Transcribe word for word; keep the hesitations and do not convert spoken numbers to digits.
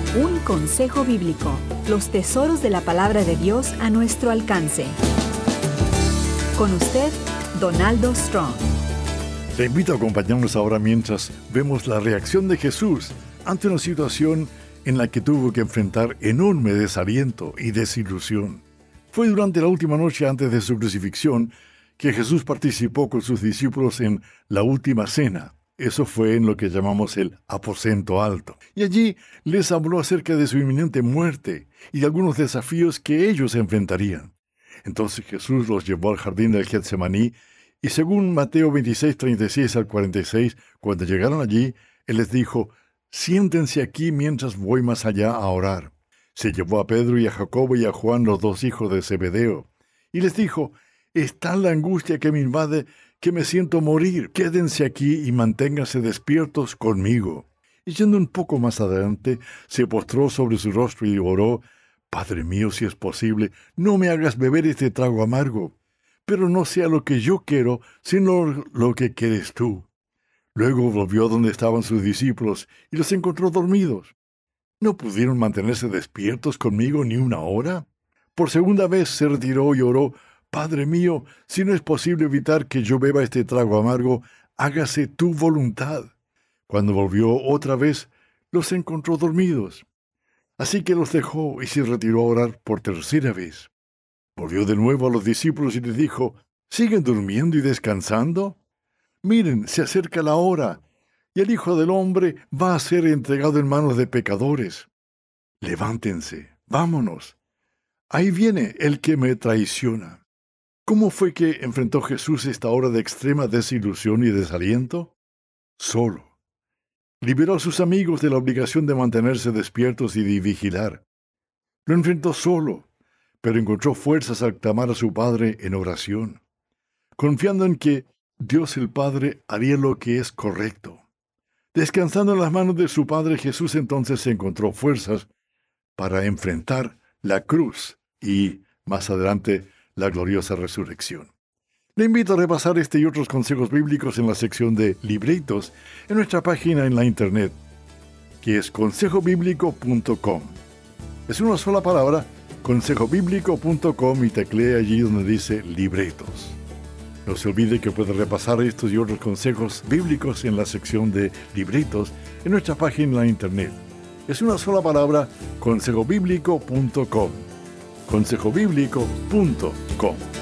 Un consejo bíblico. Los tesoros de la palabra de Dios a nuestro alcance. Con usted, Donaldo Strong. Te invito a acompañarnos ahora mientras vemos la reacción de Jesús ante una situación en la que tuvo que enfrentar enorme desaliento y desilusión. Fue durante la última noche antes de su crucifixión que Jesús participó con sus discípulos en la última cena. Eso fue en lo que llamamos el aposento alto. Y allí les habló acerca de su inminente muerte y de algunos desafíos que ellos enfrentarían. Entonces Jesús los llevó al jardín del Getsemaní y según Mateo veintiséis, treinta y seis al cuarenta y seis, cuando llegaron allí, Él les dijo: «Siéntense aquí mientras voy más allá a orar». Se llevó a Pedro y a Jacobo y a Juan, los dos hijos de Zebedeo, y les dijo: «Es tal la angustia que me invade que me siento morir. Quédense aquí y manténganse despiertos conmigo». Y yendo un poco más adelante, se postró sobre su rostro y oró: «Padre mío, si es posible, no me hagas beber este trago amargo, pero no sea lo que yo quiero, sino lo que quieres tú». Luego volvió donde estaban sus discípulos y los encontró dormidos. ¿No pudieron mantenerse despiertos conmigo ni una hora? Por segunda vez se retiró y oró: «Padre mío, si no es posible evitar que yo beba este trago amargo, hágase tu voluntad». Cuando volvió otra vez, los encontró dormidos. Así que los dejó y se retiró a orar por tercera vez. Volvió de nuevo a los discípulos y les dijo: «¿Siguen durmiendo y descansando? Miren, se acerca la hora, y el Hijo del Hombre va a ser entregado en manos de pecadores. Levántense, vámonos. Ahí viene el que me traiciona». ¿Cómo fue que enfrentó Jesús esta hora de extrema desilusión y desaliento? Solo. Liberó a sus amigos de la obligación de mantenerse despiertos y de vigilar. Lo enfrentó solo, pero encontró fuerzas al clamar a su Padre en oración, confiando en que Dios el Padre haría lo que es correcto. Descansando en las manos de su Padre, Jesús entonces encontró fuerzas para enfrentar la cruz y, más adelante, la gloriosa resurrección. Le invito a repasar este y otros consejos bíblicos en la sección de Libritos en nuestra página en la internet, que es consejo bíblico punto com. Es una sola palabra, consejo bíblico punto com, y teclee allí donde dice Libretos. No se olvide que puede repasar estos y otros consejos bíblicos en la sección de Libritos en nuestra página en la internet. Es una sola palabra, consejo bíblico punto com. consejo bíblico punto com.